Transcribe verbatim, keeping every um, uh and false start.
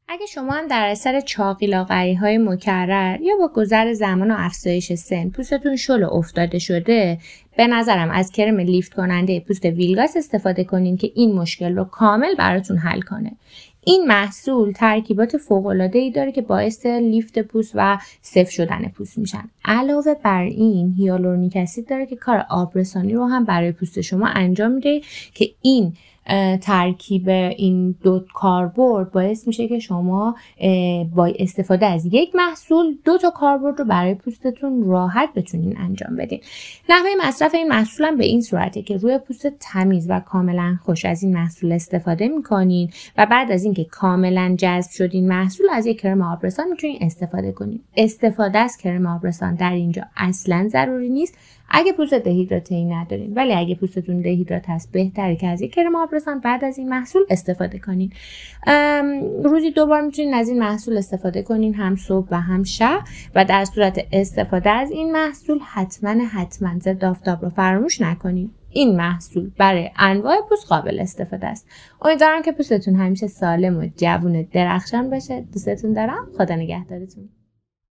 اگه شما هم در اثر چاقی لاغری‌های مکرر یا با گذر زمان و افزایش سن پوستتون شل و افتاده شده، به نظرم از کرم لیفت کننده پوست ویلگاس استفاده کنین که این مشکل رو کامل براتون حل کنه. این محصول ترکیبات فوق‌العاده‌ای داره که باعث لیفت پوست و سفت شدن پوست میشن. علاوه بر این هیالورونیک اسید داره که کار آبرسانی رو هم برای پوست شما انجام میده که این ترکیب این دو کاربرد باعث میشه که شما با استفاده از یک محصول دو تا کاربرد رو برای پوستتون راحت بتونین انجام بدین. نحوه مصرف این محصول هم به این صورته که روی پوست تمیز و کاملا خوش از این محصول استفاده میکنین و بعد از اینکه کاملا جذب شدین محصول از یک کرم آبرسان میتونین استفاده کنین. استفاده از کرم آبرسان در اینجا اصلا ضروری نیست اگه پوست دهیدراته‌ای ندارین، ولی اگه پوستتون دهیدرات هست بهتره که از یک کرم آبرسان بعد از این محصول استفاده کنین. روزی دو بار میتونین از این محصول استفاده کنین، هم صبح و هم شب، و در صورت استفاده از این محصول حتما حتما ضد آفتاب رو فراموش نکنین. این محصول برای انواع پوست قابل استفاده است. امیدوارم که پوستتون همیشه سالم و جوون و درخشان باشه. دوستتون دارم. خدا نگهدارتون.